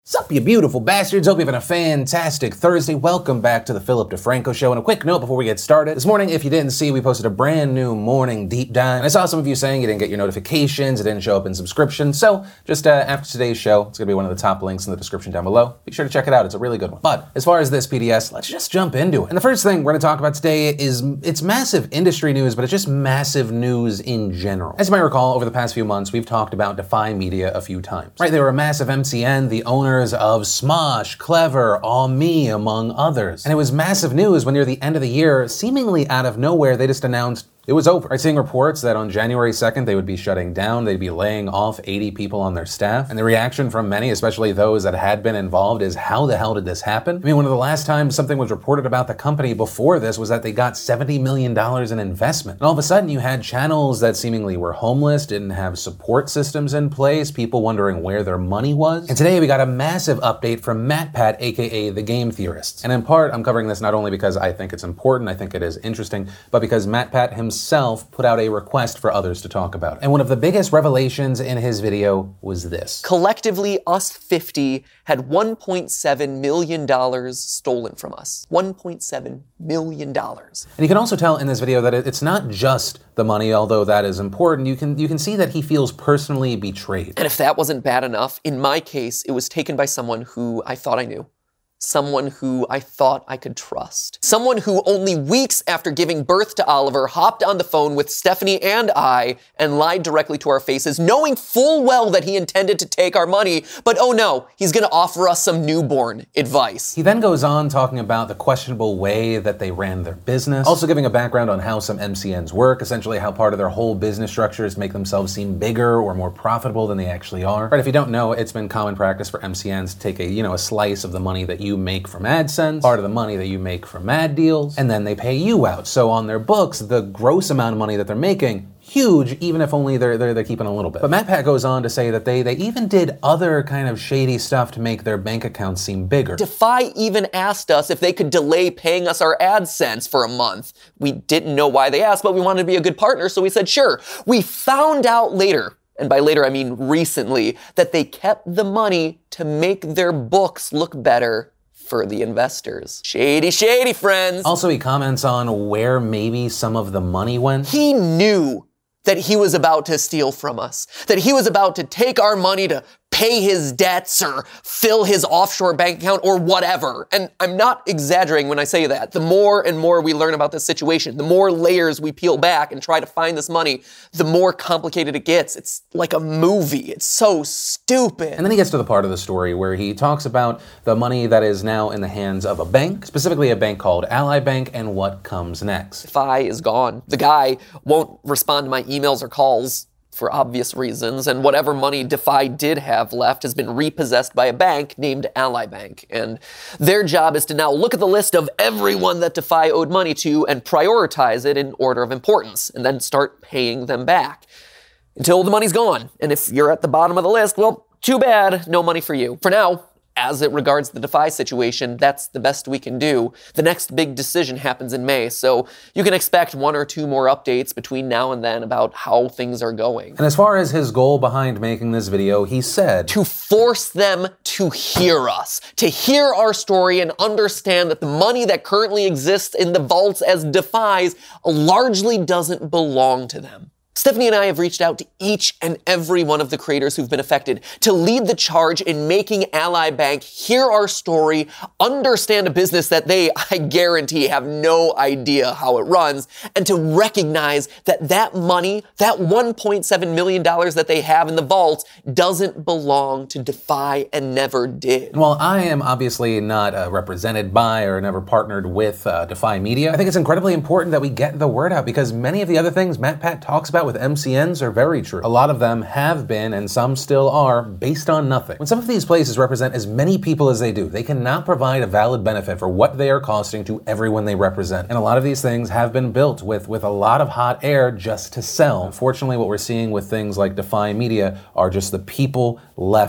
Sup, you beautiful bastards. Hope you're having a fantastic Thursday. Welcome back to the Philip DeFranco Show. And a quick note before we get started. This morning, if you didn't see, we posted a brand new morning deep dive. And I saw some of you saying you didn't get your notifications, it didn't show up in subscriptions. So just after today's show, it's going to be one of the top links in the description down below. Be sure to check it out. It's a really good one. But as far as this PDS, let's just jump into it. And the first thing we're going to talk about today is it's massive industry news, but it's just massive news in general. As you might recall, over the past few months, we've talked about Defy Media a few times. Right, they were a massive MCN, the owners of Smosh, Clever, All Me, among others. And it was massive news when near the end of the year, seemingly out of nowhere, they just announced it was over. I'm seeing reports that on January 2nd, they would be shutting down, they'd be laying off 80 people on their staff. And the reaction from many, especially those that had been involved, is how the hell did this happen? I mean, one of the last times something was reported about the company before this was that they got $70 million in investment. And all of a sudden you had channels that seemingly were homeless, didn't have support systems in place, people wondering where their money was. And today we got a massive update from MatPat, aka The Game Theorists. And in part, I'm covering this not only because I think it's important, I think it is interesting, but because MatPat himself put out a request for others to talk about it. And one of the biggest revelations in his video was this. Collectively, us 50 had $1.7 million stolen from us. $1.7 million. And you can also tell in this video that it's not just the money, although that is important. You can see that he feels personally betrayed. And if that wasn't bad enough, in my case, it was taken by someone who I thought I knew. Someone who I thought I could trust. Someone who only weeks after giving birth to Oliver hopped on the phone with Stephanie and I and lied directly to our faces, knowing full well that he intended to take our money, but oh no, he's gonna offer us some newborn advice. He then goes on talking about the questionable way that they ran their business, also giving a background on how some MCNs work, essentially how part of their whole business structure is to make themselves seem bigger or more profitable than they actually are. Right, if you don't know, it's been common practice for MCNs to take a slice of the money that you make from AdSense, part of the money that you make from ad deals, and then they pay you out. So on their books, the gross amount of money that they're making, huge, even if only they're keeping a little bit. But MatPat goes on to say that they even did other kind of shady stuff to make their bank accounts seem bigger. Defy even asked us if they could delay paying us our AdSense for a month. We didn't know why they asked, but we wanted to be a good partner, so we said sure. We found out later, and by later I mean recently, that they kept the money to make their books look better for the investors. Shady, shady, friends. Also, he comments on where maybe some of the money went. He knew that he was about to steal from us, that he was about to take our money to pay his debts or fill his offshore bank account or whatever. And I'm not exaggerating when I say that. The more and more we learn about this situation, the more layers we peel back and try to find this money, the more complicated it gets. It's like a movie. It's so stupid. And then he gets to the part of the story where he talks about the money that is now in the hands of a bank, specifically a bank called Ally Bank, and what comes next. Defy is gone. The guy won't respond to my emails or calls for obvious reasons, and whatever money Defy did have left has been repossessed by a bank named Ally Bank. And their job is to now look at the list of everyone that Defy owed money to and prioritize it in order of importance, and then start paying them back until the money's gone. And if you're at the bottom of the list, well, too bad, no money for you. For now, as it regards the Defy situation, that's the best we can do. The next big decision happens in May, so you can expect 1 or 2 more updates between now and then about how things are going. And as far as his goal behind making this video, he said, to force them to hear us, to hear our story and understand that the money that currently exists in the vaults as Defy's largely doesn't belong to them. Stephanie and I have reached out to each and every one of the creators who've been affected to lead the charge in making Ally Bank hear our story, understand a business that they, I guarantee, have no idea how it runs, and to recognize that that money, that $1.7 million that they have in the vault, doesn't belong to Defy and never did. While I am obviously not represented by or never partnered with Defy Media, I think it's incredibly important that we get the word out, because many of the other things MatPat talks about with MCNs are very true. A lot of them have been, and some still are, based on nothing. When some of these places represent as many people as they do, they cannot provide a valid benefit for what they are costing to everyone they represent. And a lot of these things have been built with a lot of hot air just to sell. Unfortunately, what we're seeing with things like Defy Media are just the people left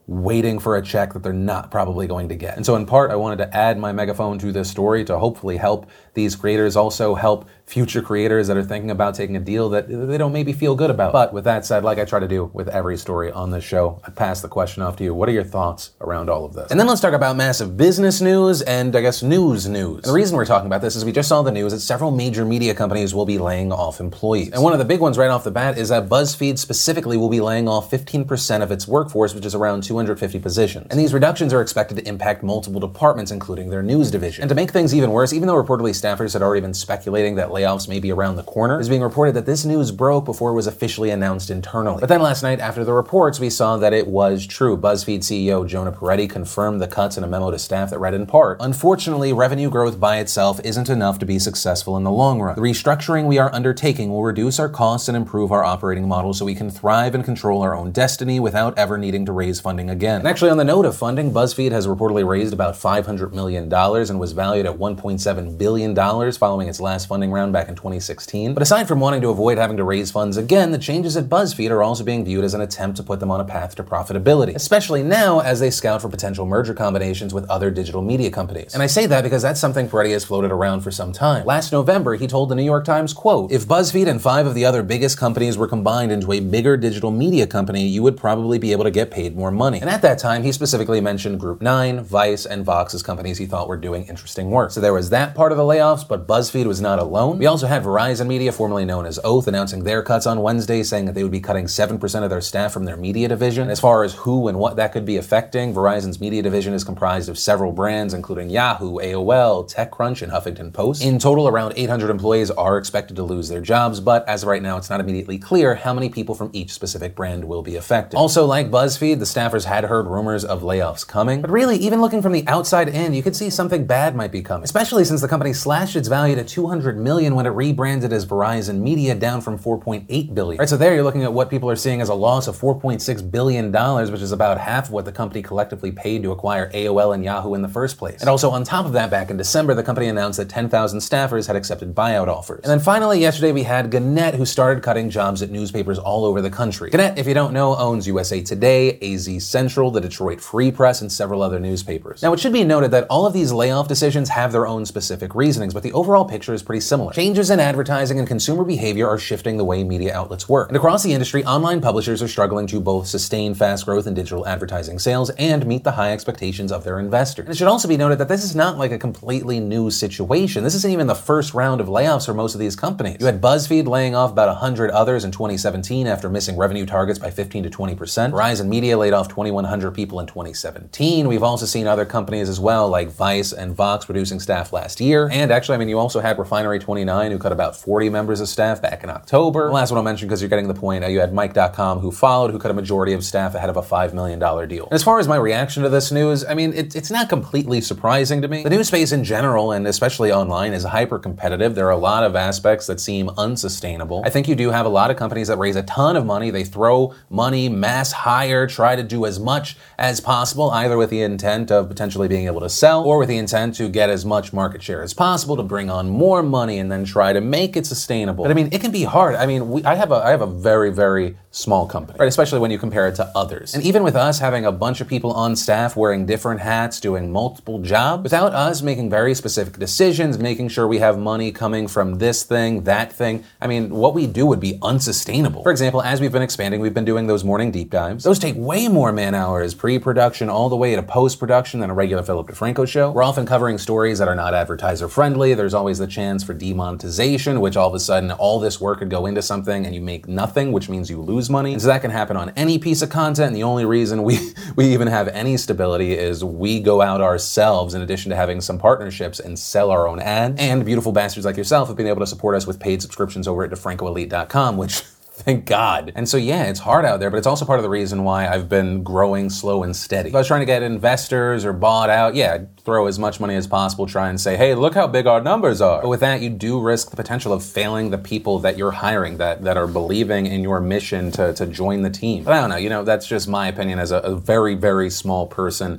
waiting for a check that they're not probably going to get. And so in part, I wanted to add my megaphone to this story to hopefully help these creators, also help future creators that are thinking about taking a deal that they don't maybe feel good about. But with that said, like I try to do with every story on this show, I pass the question off to you. What are your thoughts around all of this? And then let's talk about massive business news and I guess news. And the reason we're talking about this is we just saw the news that several major media companies will be laying off employees. And one of the big ones right off the bat is that BuzzFeed specifically will be laying off 15% of its workforce, which is around 250 positions. And these reductions are expected to impact multiple departments, including their news division. And to make things even worse, even though reportedly staffers had already been speculating that layoffs may be around the corner, it's being reported that this news broke before it was officially announced internally. But then last night, after the reports, we saw that it was true. BuzzFeed CEO Jonah Peretti confirmed the cuts in a memo to staff that read in part, "Unfortunately, revenue growth by itself isn't enough to be successful in the long run. The restructuring we are undertaking will reduce our costs and improve our operating model so we can thrive and control our own destiny without ever needing to raise funding again." And actually, on the note of funding, BuzzFeed has reportedly raised about $500 million and was valued at $1.7 billion following its last funding round back in 2016. But aside from wanting to avoid having to raise funds again, the changes at BuzzFeed are also being viewed as an attempt to put them on a path to profitability, especially now as they scout for potential merger combinations with other digital media companies. And I say that because that's something Peretti has floated around for some time. Last November, he told the New York Times, quote, "If BuzzFeed and 5 of the other biggest companies were combined into a bigger digital media company, you would probably be able to get paid more money." And at that time, he specifically mentioned Group 9, Vice, and Vox as companies he thought were doing interesting work. So there was that part of the layoffs, but BuzzFeed was not alone. We also had Verizon Media, formerly known as Oath, announcing their cuts on Wednesday, saying that they would be cutting 7% of their staff from their media division. And as far as who and what that could be affecting, Verizon's media division is comprised of several brands, including Yahoo, AOL, TechCrunch, and Huffington Post. In total, around 800 employees are expected to lose their jobs, but as of right now, it's not immediately clear how many people from each specific brand will be affected. Also, like BuzzFeed, the staffers had heard rumors of layoffs coming, but really, even looking from the outside in, you could see something bad might be coming, especially since the company slashed its value to $200 million when it rebranded as Verizon Media, down from $4.8 billion. Right, so there you're looking at what people are seeing as a loss of $4.6 billion, which is about half of what the company collectively paid to acquire AOL and Yahoo in the first place. And also on top of that, back in December, the company announced that 10,000 staffers had accepted buyout offers. And then finally, yesterday we had Gannett, who started cutting jobs at newspapers all over the country. Gannett, if you don't know, owns USA Today, AZ Central, the Detroit Free Press, and several other newspapers. Now, it should be noted that all of these layoff decisions have their own specific reasonings, but the overall picture is pretty similar. Changes in advertising and consumer behavior are shifting the way media outlets work. And across the industry, online publishers are struggling to both sustain fast growth in digital advertising sales and meet the high expectations of their investors. And it should also be noted that this is not like a completely new situation. This isn't even the first round of layoffs for most of these companies. You had BuzzFeed laying off about 100 others in 2017 after missing revenue targets by 15 to 20%. Verizon Media laid off 2,100 people in 2017. We've also seen other companies as well, like Vice and Vox, reducing staff last year. And actually, you also had Refinery 29, who cut about 40 members of staff back in October. The last one I'll mention, because you're getting the point, you had Mike.com, who cut a majority of staff ahead of a $5 million deal. And as far as my reaction to this news, it's not completely surprising to me. The news space in general, and especially online, is hyper competitive. There are a lot of aspects that seem unsustainable. I think you do have a lot of companies that raise a ton of money. They throw money, mass hire, try to do as much as possible, either with the intent of potentially being able to sell or with the intent to get as much market share as possible to bring on more money and then try to make it sustainable. But it can be hard. I have a very, very small company, right? Especially when you compare it to others. And even with us having a bunch of people on staff wearing different hats, doing multiple jobs, without us making very specific decisions, making sure we have money coming from this thing, that thing, what we do would be unsustainable. For example, as we've been expanding, we've been doing those morning deep dives. Those take way more man hours, pre-production all the way to post-production, than a regular Philip DeFranco show. We're often covering stories that are not advertiser friendly. There's always the chance for demonetization, which all of a sudden all this work could go into something and you make nothing, which means you lose money. And so that can happen on any piece of content. And the only reason we even have any stability is we go out ourselves, in addition to having some partnerships, and sell our own ads. And beautiful bastards like yourself have been able to support us with paid subscriptions over at DeFrancoElite.com, which thank God. And so yeah, it's hard out there, but it's also part of the reason why I've been growing slow and steady. If I was trying to get investors or bought out, I'd throw as much money as possible, try and say, hey, look how big our numbers are. But with that, you do risk the potential of failing the people that you're hiring, that are believing in your mission to join the team. But I don't know, that's just my opinion as a very, very small person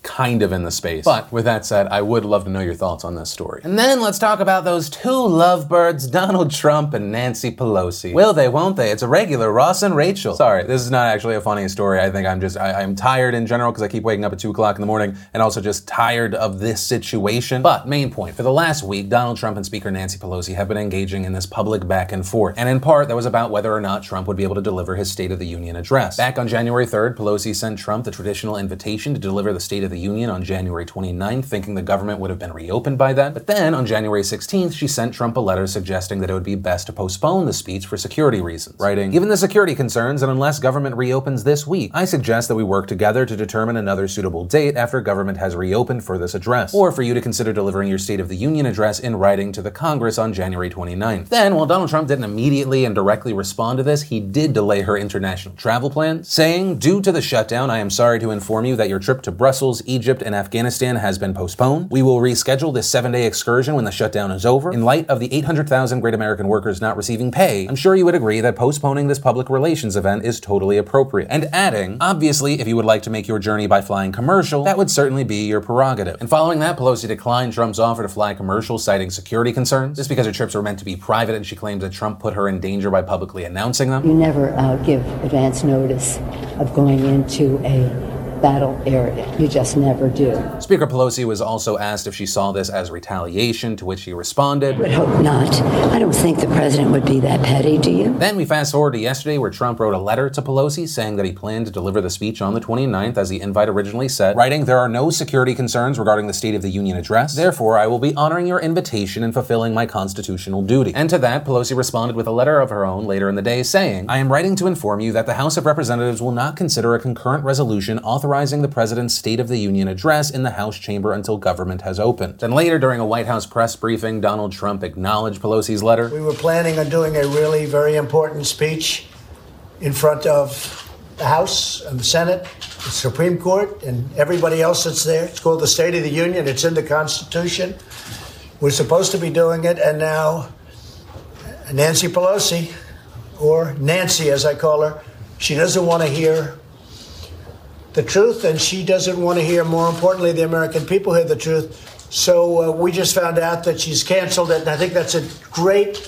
kind of in the space. But with that said, I would love to know your thoughts on this story. And then let's talk about those two lovebirds, Donald Trump and Nancy Pelosi. Will they, won't they? It's a regular Ross and Rachel. Sorry, this is not actually a funny story. I think I'm tired in general because I keep waking up at 2 o'clock in the morning and also just tired of this situation. But main point, for the last week, Donald Trump and Speaker Nancy Pelosi have been engaging in this public back and forth. And in part, that was about whether or not Trump would be able to deliver his State of the Union address. Back on January 3rd, Pelosi sent Trump the traditional invitation to deliver the State of the Union on January 29th, thinking the government would have been reopened by then. But then, on January 16th, she sent Trump a letter suggesting that it would be best to postpone the speech for security reasons, writing, "Given the security concerns, and unless government reopens this week, I suggest that we work together to determine another suitable date after government has reopened for this address, or for you to consider delivering your State of the Union address in writing to the Congress on January 29th. Then, while Donald Trump didn't immediately and directly respond to this, he did delay her international travel plans, saying, "Due to the shutdown, I am sorry to inform you that your trip to Brussels, Egypt, and Afghanistan has been postponed. We will reschedule this 7-day excursion when the shutdown is over. In light of the 800,000 great American workers not receiving pay, I'm sure you would agree that postponing this public relations event is totally appropriate." And adding, "Obviously, if you would like to make your journey by flying commercial, that would certainly be your prerogative." And following that, Pelosi declined Trump's offer to fly commercial, citing security concerns. Just because her trips were meant to be private, and she claims that Trump put her in danger by publicly announcing them. You never give advance notice of going into a battle area. You just never do. Speaker Pelosi was also asked if she saw this as retaliation, to which she responded, I would hope not. I don't think the president would be that petty, do you? Then we fast forward to yesterday, where Trump wrote a letter to Pelosi saying that he planned to deliver the speech on the 29th, as the invite originally said, writing, "There are no security concerns regarding the State of the Union address. Therefore, I will be honoring your invitation and fulfilling my constitutional duty." And to that, Pelosi responded with a letter of her own later in the day saying, "I am writing to inform you that the House of Representatives will not consider a concurrent resolution authorizing the President's State of the Union address in the House chamber until government has opened." Then later, during a White House press briefing, Donald Trump acknowledged Pelosi's letter. "We were planning on doing a really very important speech in front of the House and the Senate, the Supreme Court, and everybody else that's there. It's called the State of the Union. It's in the Constitution. We're supposed to be doing it, and now Nancy Pelosi, or Nancy as I call her, she doesn't want to hear the truth, and she doesn't want to hear, more importantly, the American people hear the truth. So we just found out that she's canceled it, and I think that's a great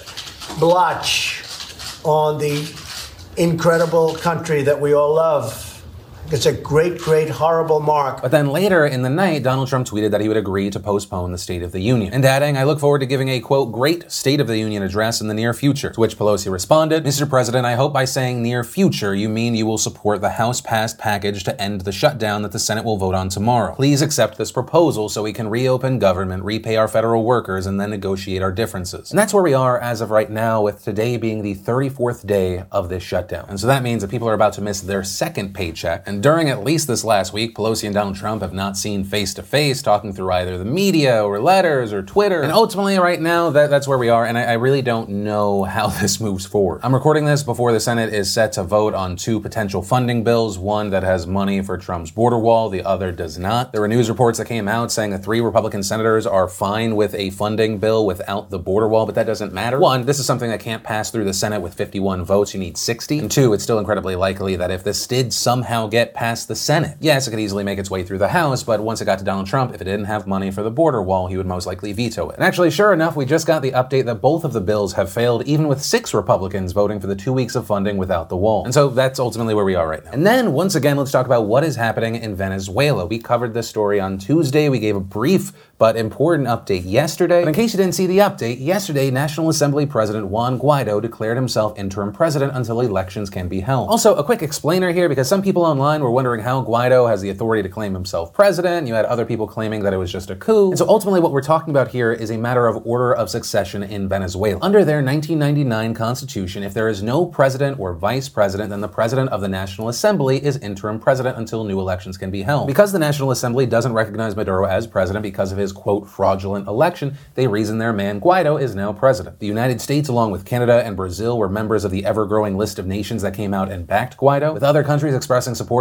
blotch on the incredible country that we all love. It's a great, great, horrible mark. But then later in the night, Donald Trump tweeted that he would agree to postpone the State of the Union, and adding, "I look forward to giving a, quote, great State of the Union address in the near future." To which Pelosi responded, "Mr. President, I hope by saying near future, you mean you will support the House-passed package to end the shutdown that the Senate will vote on tomorrow. Please accept this proposal so we can reopen government, repay our federal workers, and then negotiate our differences." And that's where we are as of right now, with today being the 34th day of this shutdown. And so that means that people are about to miss their second paycheck. And during at least this last week, Pelosi and Donald Trump have not seen face-to-face, talking through either the media or letters or Twitter. And ultimately right now, that's where we are, and I really don't know how this moves forward. I'm recording this before the Senate is set to vote on two potential funding bills, one that has money for Trump's border wall, the other does not. There were news reports that came out saying that 3 Republican senators are fine with a funding bill without the border wall, but that doesn't matter. One, this is something that can't pass through the Senate with 51 votes, you need 60. And two, it's still incredibly likely that if this did somehow get past the Senate, yes, it could easily make its way through the House, but once it got to Donald Trump, if it didn't have money for the border wall, he would most likely veto it. And actually, sure enough, we just got the update that both of the bills have failed, even with 6 Republicans voting for the 2 weeks of funding without the wall. And so that's ultimately where we are right now. And then, once again, let's talk about what is happening in Venezuela. We covered this story on Tuesday. We gave a brief but important update yesterday. But in case you didn't see the update, yesterday, National Assembly President Juan Guaido declared himself interim president until elections can be held. Also, a quick explainer here, because some people online were wondering how Guaido has the authority to claim himself president. You had other people claiming that it was just a coup. And so ultimately what we're talking about here is a matter of order of succession in Venezuela. Under their 1999 constitution, if there is no president or vice president, then the president of the National Assembly is interim president until new elections can be held. Because the National Assembly doesn't recognize Maduro as president because of his, quote, fraudulent election, they reason their man Guaido is now president. The United States, along with Canada and Brazil, were members of the ever-growing list of nations that came out and backed Guaido, with other countries expressing support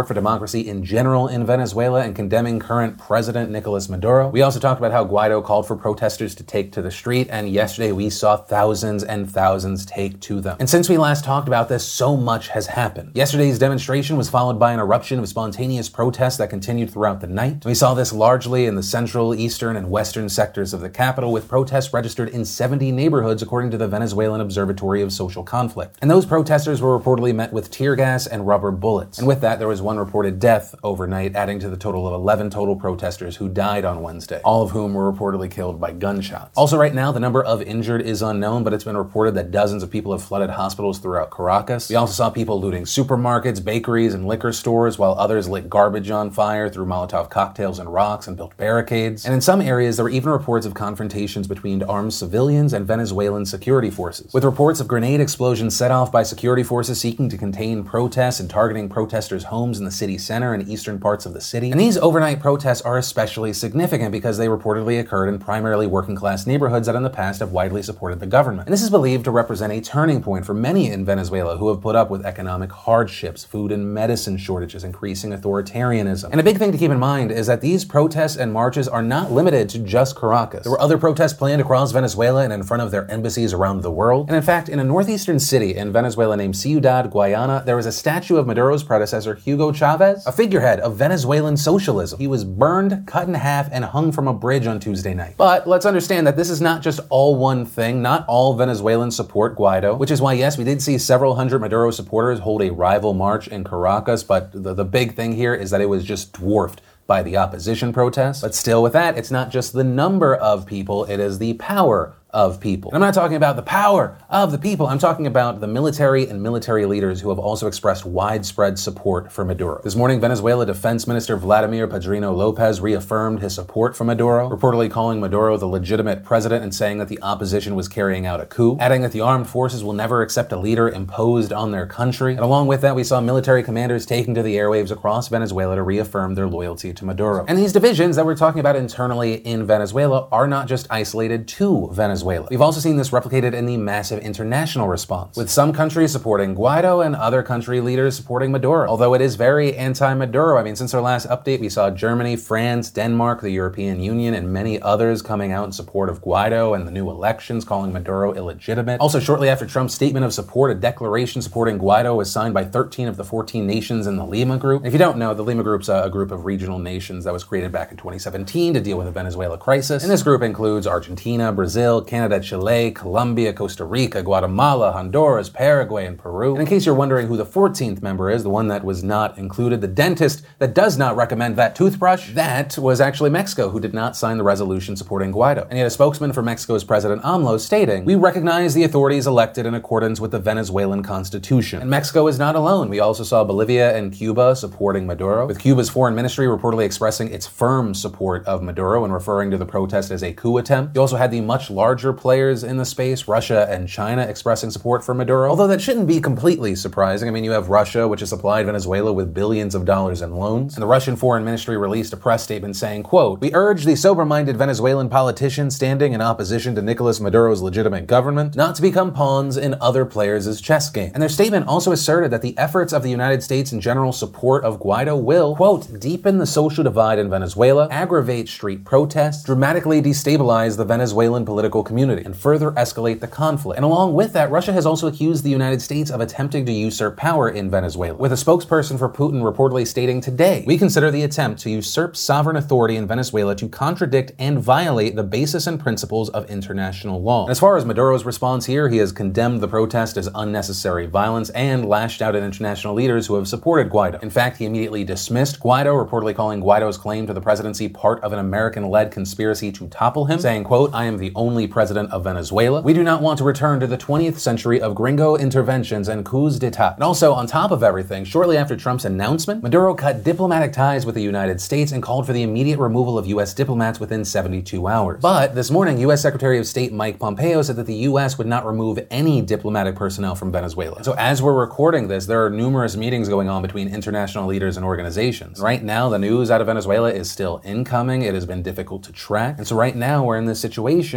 support for democracy in general in Venezuela and condemning current President Nicolas Maduro. We also talked about how Guaido called for protesters to take to the street, and yesterday we saw thousands and thousands take to them. And since we last talked about this, so much has happened. Yesterday's demonstration was followed by an eruption of spontaneous protests that continued throughout the night. We saw this largely in the central, eastern, and western sectors of the capital, with protests registered in 70 neighborhoods according to the Venezuelan Observatory of Social Conflict. And those protesters were reportedly met with tear gas and rubber bullets. And with that, there was one reported death overnight, adding to the total of 11 total protesters who died on Wednesday, all of whom were reportedly killed by gunshots. Also right now, the number of injured is unknown, but it's been reported that dozens of people have flooded hospitals throughout Caracas. We also saw people looting supermarkets, bakeries, and liquor stores, while others lit garbage on fire, threw Molotov cocktails and rocks, and built barricades. And in some areas, there were even reports of confrontations between armed civilians and Venezuelan security forces, with reports of grenade explosions set off by security forces seeking to contain protests and targeting protesters' homes in the city center and eastern parts of the city. And these overnight protests are especially significant because they reportedly occurred in primarily working-class neighborhoods that in the past have widely supported the government. And this is believed to represent a turning point for many in Venezuela who have put up with economic hardships, food and medicine shortages, increasing authoritarianism. And a big thing to keep in mind is that these protests and marches are not limited to just Caracas. There were other protests planned across Venezuela and in front of their embassies around the world. And in fact, in a northeastern city in Venezuela named Ciudad Guayana, there was a statue of Maduro's predecessor, Hugo Chavez, a figurehead of Venezuelan socialism. He was burned, cut in half, and hung from a bridge on Tuesday night. But let's understand that this is not just all one thing. Not all Venezuelans support Guaido, which is why, yes, we did see several hundred Maduro supporters hold a rival march in Caracas, but the big thing here is that it was just dwarfed by the opposition protests. But still with that, it's not just the number of people, it is the power of people. And I'm not talking about the power of the people, I'm talking about the military and military leaders who have also expressed widespread support for Maduro. This morning, Venezuela Defense Minister Vladimir Padrino Lopez reaffirmed his support for Maduro, reportedly calling Maduro the legitimate president and saying that the opposition was carrying out a coup, adding that the armed forces will never accept a leader imposed on their country. And along with that, we saw military commanders taking to the airwaves across Venezuela to reaffirm their loyalty to Maduro. And these divisions that we're talking about internally in Venezuela are not just isolated to Venezuela. We've also seen this replicated in the massive international response, with some countries supporting Guaido and other country leaders supporting Maduro. Although it is very anti-Maduro. I mean, since our last update, we saw Germany, France, Denmark, the European Union, and many others coming out in support of Guaido and the new elections, calling Maduro illegitimate. Also, shortly after Trump's statement of support, a declaration supporting Guaido was signed by 13 of the 14 nations in the Lima Group. And if you don't know, the Lima Group's a group of regional nations that was created back in 2017 to deal with the Venezuela crisis. And this group includes Argentina, Brazil, Canada, Chile, Colombia, Costa Rica, Guatemala, Honduras, Paraguay, and Peru. And in case you're wondering who the 14th member is, the one that was not included, the dentist that does not recommend that toothbrush, that was actually Mexico, who did not sign the resolution supporting Guaido. And yet a spokesman for Mexico's President AMLO stating, "We recognize the authorities elected in accordance with the Venezuelan constitution." And Mexico is not alone. We also saw Bolivia and Cuba supporting Maduro, with Cuba's foreign ministry reportedly expressing its firm support of Maduro and referring to the protest as a coup attempt. You also had the much larger players in the space, Russia and China, expressing support for Maduro, although that shouldn't be completely surprising. I mean, you have Russia, which has supplied Venezuela with billions of dollars in loans, and the Russian Foreign Ministry released a press statement saying, quote, "We urge the sober-minded Venezuelan politicians standing in opposition to Nicolas Maduro's legitimate government not to become pawns in other players' chess game." And their statement also asserted that the efforts of the United States in general support of Guaido will, quote, "deepen the social divide in Venezuela, aggravate street protests, dramatically destabilize the Venezuelan political community, and further escalate the conflict." And along with that, Russia has also accused the United States of attempting to usurp power in Venezuela, with a spokesperson for Putin reportedly stating today, "We consider the attempt to usurp sovereign authority in Venezuela to contradict and violate the basis and principles of international law." And as far as Maduro's response here, he has condemned the protest as unnecessary violence and lashed out at international leaders who have supported Guaido. In fact, he immediately dismissed Guaido, reportedly calling Guaido's claim to the presidency part of an American-led conspiracy to topple him, saying, quote, "I am the only president of Venezuela. We do not want to return to the 20th century of gringo interventions and coups d'etat." And also, on top of everything, shortly after Trump's announcement, Maduro cut diplomatic ties with the United States and called for the immediate removal of U.S. diplomats within 72 hours. But this morning, U.S. Secretary of State Mike Pompeo said that the U.S. would not remove any diplomatic personnel from Venezuela. So as we're recording this, there are numerous meetings going on between international leaders and organizations. Right now, the news out of Venezuela is still incoming. It has been difficult to track. And so right now, we're in this situation of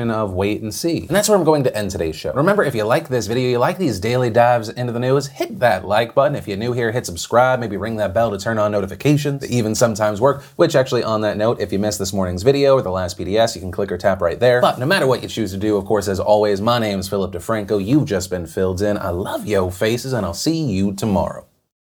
wait and see. And that's where I'm going to end today's show. Remember, if you like this video, you like these daily dives into the news, hit that like button. If you're new here, hit subscribe, maybe ring that bell to turn on notifications. They even sometimes work, which actually on that note, if you missed this morning's video or the last PDS, you can click or tap right there. But no matter what you choose to do, of course, as always, my name's Philip DeFranco. You've just been filled in. I love yo faces, and I'll see you tomorrow.